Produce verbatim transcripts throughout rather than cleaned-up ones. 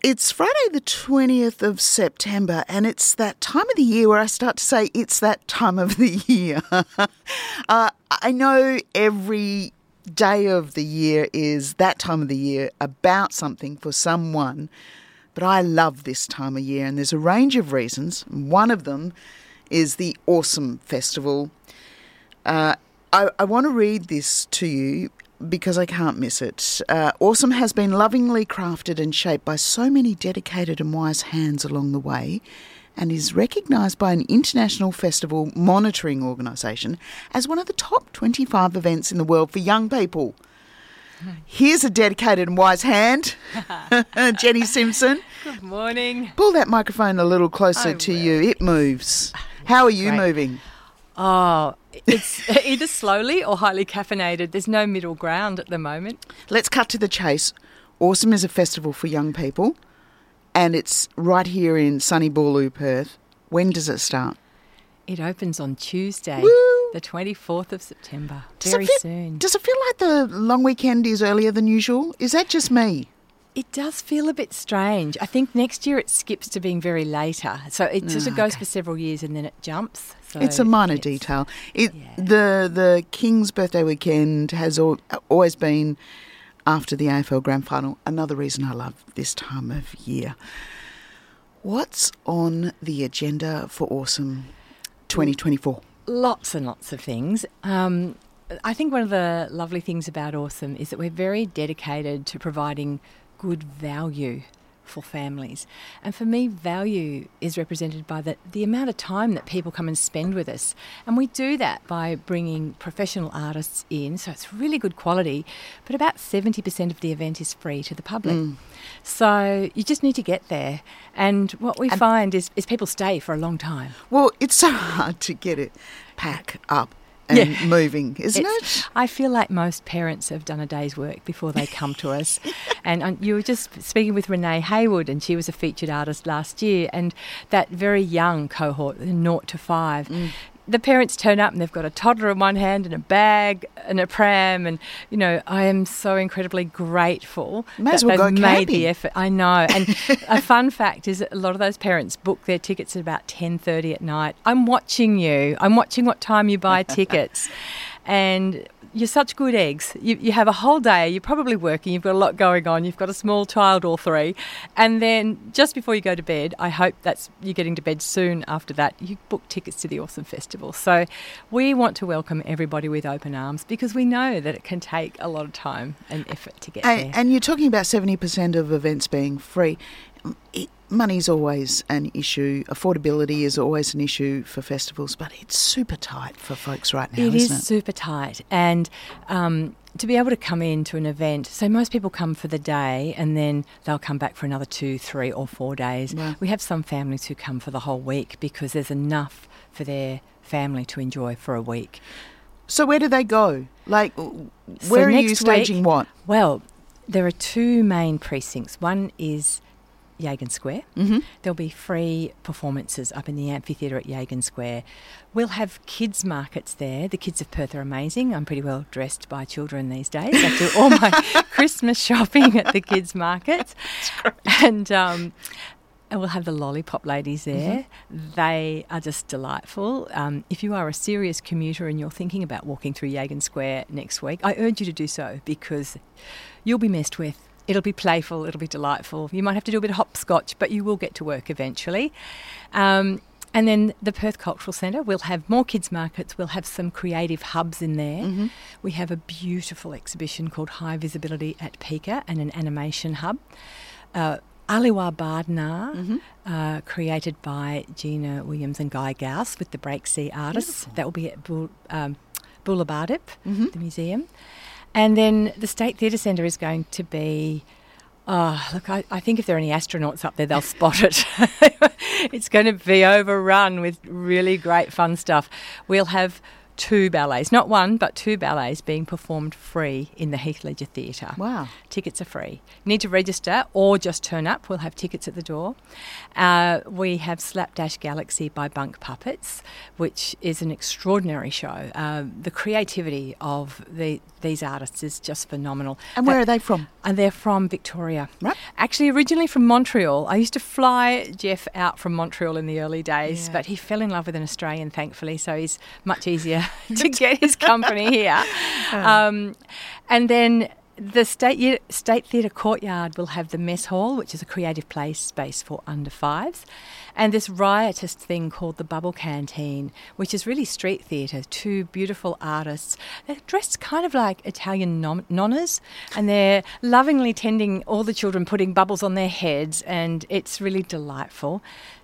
It's Friday the twentieth of September, and it's that time of the year where I start to say it's that time of the year. uh, I know every day of the year is that time of the year about something for someone, but I love this time of year, and there's a range of reasons. One of them is the Awesome Festival. Uh, I, I want to read this to you because I can't miss it. Uh, Awesome has been lovingly crafted and shaped by so many dedicated and wise hands along the way, and is recognised by an international festival monitoring organisation as one of the top twenty-five events in the world for young people. Here's a dedicated and wise hand, Jenny Simpson. Good morning. Pull that microphone a little closer I to will. you. It moves. How are you Great. moving? Oh, it's either slowly or highly caffeinated. There's no middle ground at the moment. Let's cut to the chase. Awesome is a festival for young people, and it's right here in sunny Boorloo, Perth. When does it start? It opens on Tuesday, Woo! the twenty-fourth of September. Does Very it feel, soon. Does it feel like the long weekend is earlier than usual? Is that just me? It does feel a bit strange. I think next year it skips to being very later. So it sort of goes okay. for several years and then it jumps. So It's a minor it's- detail. It, yeah. The the King's birthday weekend has al- always been after the A F L Grand Final. Another reason I love this time of year. What's on the agenda for Awesome twenty twenty-four? Lots and lots of things. Um, I think one of the lovely things about Awesome is that we're very dedicated to providing good value for families. And for me, value is represented by the, the amount of time that people come and spend with us. And we do that by bringing professional artists in, so it's really good quality, but about seventy percent of the event is free to the public. Mm. So you just need to get there. And what we And- find is, is people stay for a long time. Well, it's so hard to get it pack up and Yeah. moving, isn't It's- it? I feel like most parents have done a day's work before they come to us. And um, you were just speaking with Renee Haywood, and she was a featured artist last year, and that very young cohort, naught to five, Mm. the parents turn up and they've got a toddler in one hand and a bag and a pram, and you know, I am so incredibly grateful May that as well they've go made camping. the effort. I know. And a fun fact is that a lot of those parents book their tickets at about ten thirty at night. I'm watching you. I'm watching what time you buy tickets. And you're such good eggs. You, you have a whole day, you're probably working, you've got a lot going on, you've got a small child or three, and then just before you go to bed, I hope that's you're getting to bed soon after that, you book tickets to the Awesome Festival. So we want to welcome everybody with open arms because we know that it can take a lot of time and effort to get And, there. and you're talking about seventy percent of events being free. It, money's always an issue. Affordability is always an issue for festivals, but it's super tight for folks right now, It isn't is it? super tight, and um, to be able to come into an event, so most people come for the day and then they'll come back for another two, three or four days. Wow. We have some families who come for the whole week because there's enough for their family to enjoy for a week. So where do they go? Like, So where are you next staging week- what? Well, there are two main precincts. One is Yagan Square. Mm-hmm. There'll be free performances up in the amphitheatre at Yagan Square. We'll have kids markets there. The kids of Perth are amazing. I'm pretty well dressed by children these days. I do all my Christmas shopping at the kids markets. And um, and we'll have the lollipop ladies there. Mm-hmm. They are just delightful. Um, if you are a serious commuter and you're thinking about walking through Yagan Square next week, I urge you to do so because you'll be messed with. It'll be playful, it'll be delightful. You might have to do a bit of hopscotch, but you will get to work eventually. Um, and then the Perth Cultural Centre, we'll have more kids markets, we'll have some creative hubs in there. Mm-hmm. We have a beautiful exhibition called High Visibility at Pika and an animation hub. Uh, Aliwa Bardnar, Mm-hmm. uh, created by Gina Williams and Guy Gauss with the Breaksea artists. Beautiful. That will be at Bul- um, Bullabardip, Mm-hmm. the museum. And then the State Theatre Centre is going to be, oh, look, I, I think if there are any astronauts up there, they'll spot it. It's going to be overrun with really great fun stuff. We'll have two ballets, not one, but two ballets being performed free in the Heath Ledger Theatre. Wow. Tickets are free. You need to register or just turn up. We'll have tickets at the door. Uh, we have Slapdash Galaxy by Bunk Puppets, which is an extraordinary show. Uh, the creativity of the, these artists is just phenomenal. And where are they from? And they're from Victoria. Right. Actually, originally from Montreal. I used to fly Jeff out from Montreal in the early days, Yeah. but he fell in love with an Australian, thankfully, so he's much easier to get his company here. Um, and then the State State Theatre Courtyard will have the Mess Hall, which is a creative play space for under fives, and this riotous thing called the Bubble Canteen, which is really street theatre. Two beautiful artists. They're dressed kind of like Italian non- nonnas, and they're lovingly tending all the children, putting bubbles on their heads, and it's really delightful.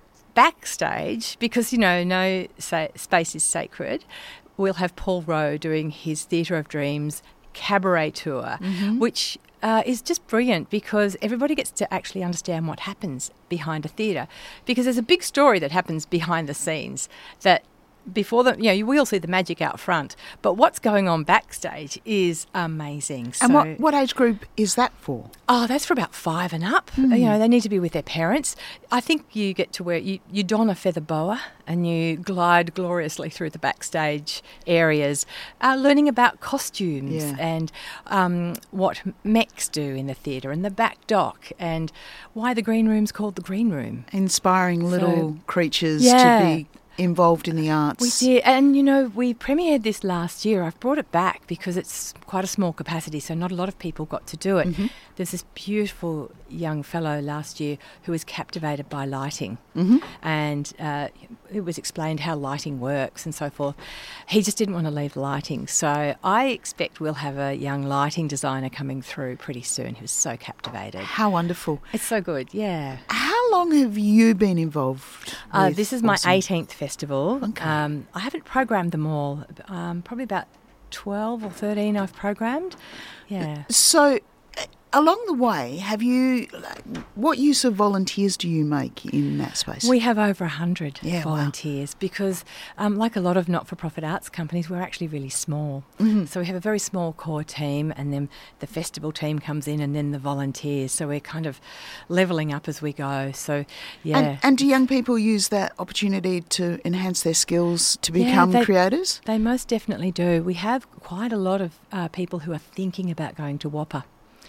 Backstage, because, you know, no sa- space is sacred, we'll have Paul Rowe doing his Theatre of Dreams cabaret tour, mm-hmm. which uh, is just brilliant because everybody gets to actually understand what happens behind a theatre, because there's a big story that happens behind the scenes that before the, you know, we all see the magic out front, but what's going on backstage is amazing. So, and what, what age group is that for? Oh, that's for about five and up. Mm. You know, they need to be with their parents. I think you get to wear, you, you don a feather boa and you glide gloriously through the backstage areas, uh, learning about costumes Yeah. and um, what mechs do in the theatre and the back dock and why the green room's called the green room. Inspiring little So, creatures yeah. to be involved in the arts. We did, and you know, we premiered this last year. I've brought it back because it's quite a small capacity, so not a lot of people got to do it. Mm-hmm. There's this beautiful young fellow last year who was captivated by lighting, Mm-hmm. and uh, it was explained how lighting works and so forth. He just didn't want to leave lighting, so I expect we'll have a young lighting designer coming through pretty soon. He was so captivated. How wonderful. It's so good, yeah. How long have you been involved Uh, with this is my Awesome? eighteenth festival. Okay. Um, I haven't programmed them all. Um, probably about twelve or thirteen I've programmed. Yeah. So, uh, along the way, have you, like, what use of volunteers do you make in that space? We have over one hundred Yeah, wow. volunteers because, um, like a lot of not-for-profit arts companies, we're actually really small. Mm-hmm. So we have a very small core team, and then the festival team comes in, and then the volunteers. So we're kind of levelling up as we go. So, yeah. And, and do young people use that opportunity to enhance their skills to Yeah, become they- creators? They most definitely do. We have quite a lot of uh, people who are thinking about going to WAPA,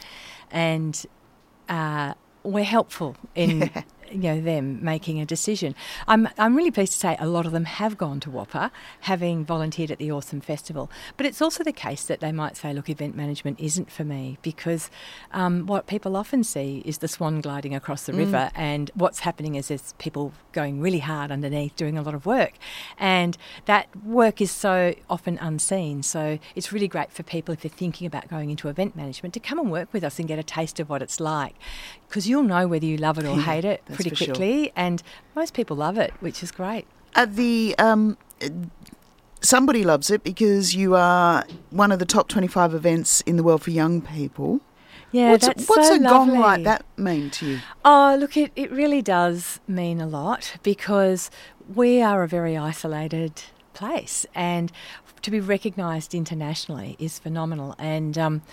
and uh, we're helpful in you know them making a decision. I'm I'm really pleased to say a lot of them have gone to WAPA, having volunteered at the Awesome Festival. But it's also the case that they might say, look, event management isn't for me, because um, what people often see is the swan gliding across the Mm. river, and what's happening is there's people going really hard underneath doing a lot of work, and that work is so often unseen. So it's really great for people, if they're thinking about going into event management, to come and work with us and get a taste of what it's like, because you'll know whether you love it or Yeah, hate it that's pretty for sure. quickly, and most people love it, which is great. Uh, the um, uh, somebody loves it because you are one of the top twenty-five events in the world for young people. Yeah, what's that's what's so a gong lovely. like that mean to you? Oh, look, it, it really does mean a lot, because we are a very isolated place, and to be recognised internationally is phenomenal. And um,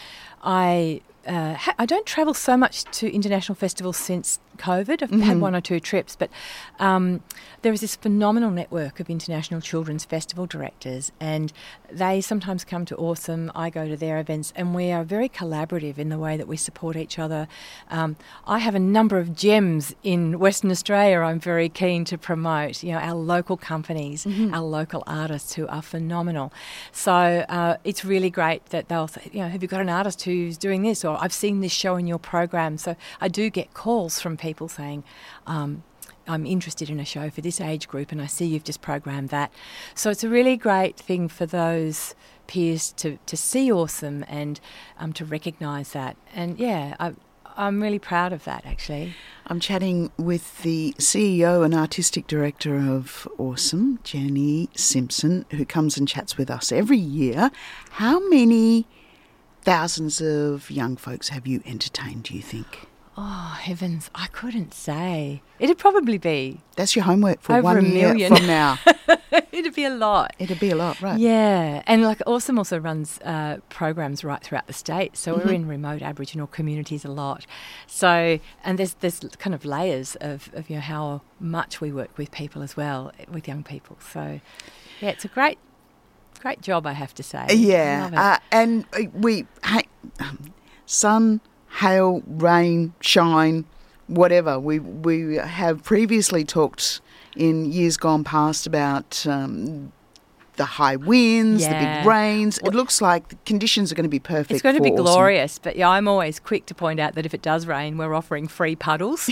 I uh, ha- I don't travel so much to international festivals since COVID. I've had Mhm. one or two trips, but um, there is this phenomenal network of international children's festival directors, and they sometimes come to Awesome. I go to their events, and we are very collaborative in the way that we support each other. Um, I have a number of gems in Western Australia I'm very keen to promote, you know, our local companies, Mhm. our local artists who are phenomenal. So uh, it's really great that they'll say, you know, have you got an artist who's doing this? Or I've seen this show in your program. So I do get calls from people saying, um, I'm interested in a show for this age group, and I see you've just programmed that. So it's a really great thing for those peers to, to see Awesome and um, to recognise that. And yeah, I, I'm really proud of that, actually. I'm chatting with the C E O and Artistic Director of Awesome, Jenny Simpson, who comes and chats with us every year. How many thousands of young folks have you entertained, do you think? Oh, heavens, I couldn't say. It'd probably be That's your homework for Over one a year million. from now. It'd be a lot. It'd be a lot, right? Yeah, and like Awesome also runs uh, programs right throughout the state, so Mm-hmm. we're in remote Aboriginal communities a lot. So, and there's there's kind of layers of, of you know how much we work with people as well, with young people. So, yeah, it's a great great job, I have to say. I Yeah, love it. uh, and we hey, sun, hail, rain, shine, whatever. We we have previously talked in years gone past about um, the high winds, the Yeah. big rains. It looks like the conditions are going to be perfect. It's going to for be Awesome. glorious, but yeah, I'm always quick to point out that if it does rain, we're offering free puddles.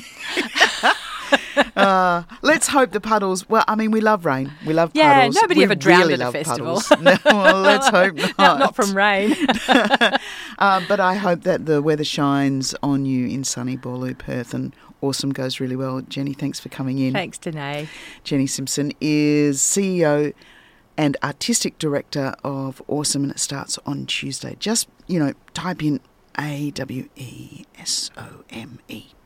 Uh, let's hope the puddles. Well, I mean, we love rain. We love Yeah, puddles. nobody we ever drowned really at a love festival. puddles. No, well, let's hope not. not, not from rain. Uh, but I hope that the weather shines on you in sunny Boorloo, Perth, and Awesome goes really well. Jenny, thanks for coming in. Thanks, Danae. Jenny Simpson is C E O and Artistic Director of Awesome, and it starts on Tuesday. Just, you know, type in A W E S O M E.